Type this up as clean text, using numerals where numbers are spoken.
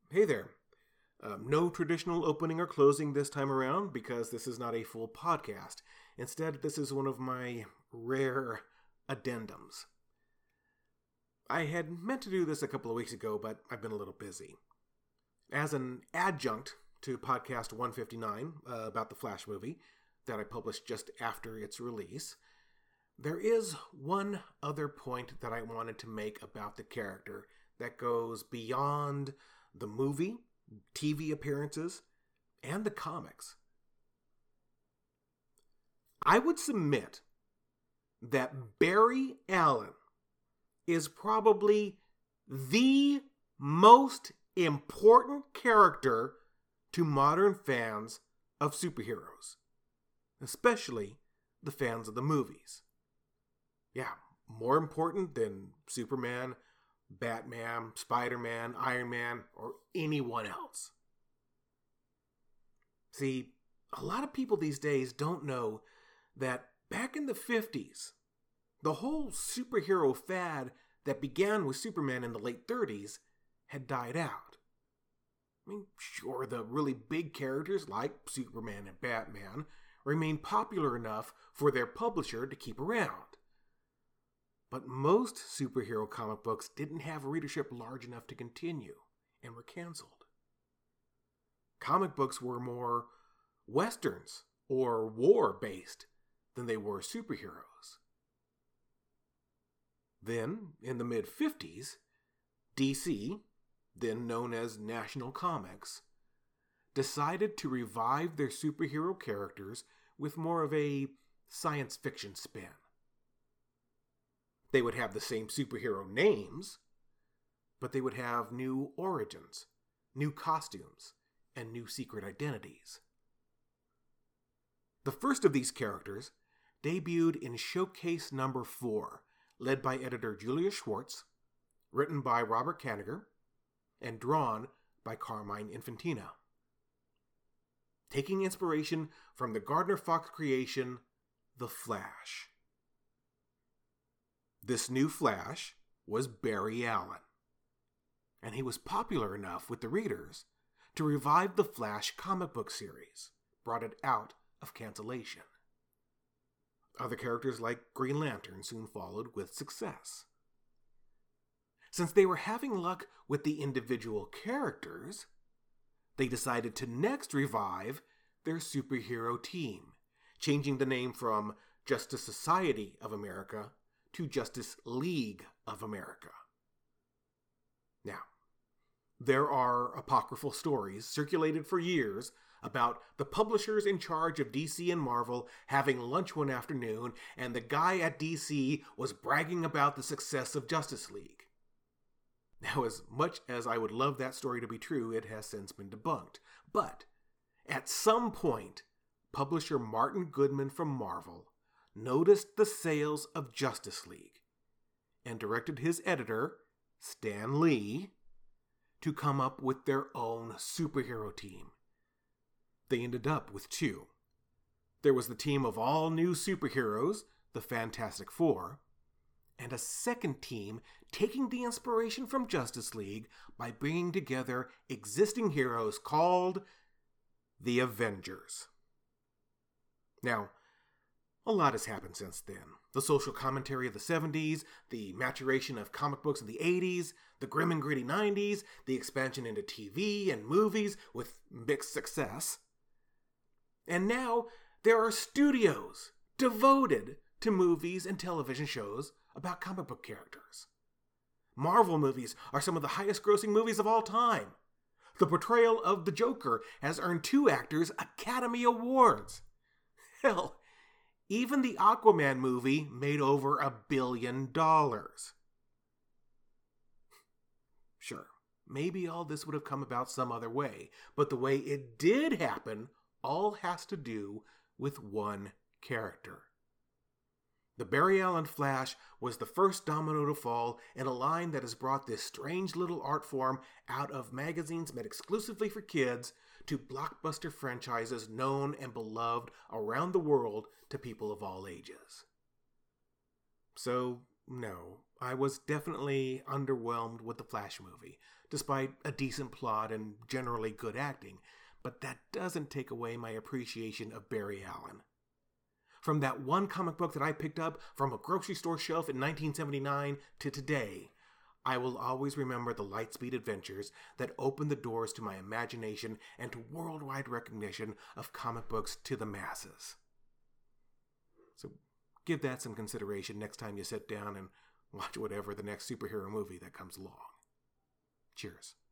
Hey there. No traditional opening or closing this time around because this is not a full podcast. Instead, this is one of my rare addendums. I had meant to do this a couple of weeks ago, but I've been a little busy. As an adjunct to podcast 159 about the Flash movie that I published just after its release, there is one other point that I wanted to make about the character that goes beyond the movie, TV appearances, and the comics. I would submit that Barry Allen is probably the most important character to modern fans of superheroes, especially the fans of the movies. Yeah, more important than Superman, Batman, Spider-Man, Iron Man, or anyone else. See, a lot of people these days don't know that back in the 50s, the whole superhero fad that began with Superman in the late 30s had died out. I mean, sure, the really big characters like Superman and Batman remained popular enough for their publisher to keep around. But most superhero comic books didn't have readership large enough to continue and were canceled. Comic books were more westerns or war-based than they were superheroes. Then, in the mid-50s, DC, then known as National Comics, decided to revive their superhero characters with more of a science fiction spin. They would have the same superhero names, but they would have new origins, new costumes, and new secret identities. The first of these characters debuted in Showcase number 4, led by editor Julius Schwartz, written by Robert Kanigher, and drawn by Carmine Infantino. Taking inspiration from the Gardner-Fox creation, The Flash. This new Flash was Barry Allen, and he was popular enough with the readers to revive the Flash comic book series, brought it out of cancellation. Other characters like Green Lantern soon followed with success. Since they were having luck with the individual characters, they decided to next revive their superhero team, changing the name from Justice Society of America to Justice League of America. Now, there are apocryphal stories circulated for years about the publishers in charge of DC and Marvel having lunch one afternoon, and the guy at DC was bragging about the success of Justice League. Now, as much as I would love that story to be true, it has since been debunked. But, at some point, publisher Martin Goodman from Marvel noticed the sales of Justice League and directed his editor, Stan Lee, to come up with their own superhero team. They ended up with two. There was the team of all new superheroes, the Fantastic Four, and a second team taking the inspiration from Justice League by bringing together existing heroes called the Avengers. Now, a lot has happened since then. The social commentary of the 70s, the maturation of comic books in the 80s, the grim and gritty 90s, the expansion into TV and movies with mixed success. And now there are studios devoted to movies and television shows about comic book characters. Marvel movies are some of the highest grossing movies of all time. The portrayal of the Joker has earned 2 actors Academy Awards. Hell, even the Aquaman movie made over $1 billion. Sure, maybe all this would have come about some other way, but the way it did happen all has to do with one character. The Barry Allen Flash was the first domino to fall in a line that has brought this strange little art form out of magazines meant exclusively for kids to blockbuster franchises known and beloved around the world to people of all ages. So, no, I was definitely underwhelmed with the Flash movie, despite a decent plot and generally good acting, but that doesn't take away my appreciation of Barry Allen. From that one comic book that I picked up from a grocery store shelf in 1979 to today, I will always remember the Lightspeed adventures that opened the doors to my imagination and to worldwide recognition of comic books to the masses. So give that some consideration next time you sit down and watch whatever the next superhero movie that comes along. Cheers.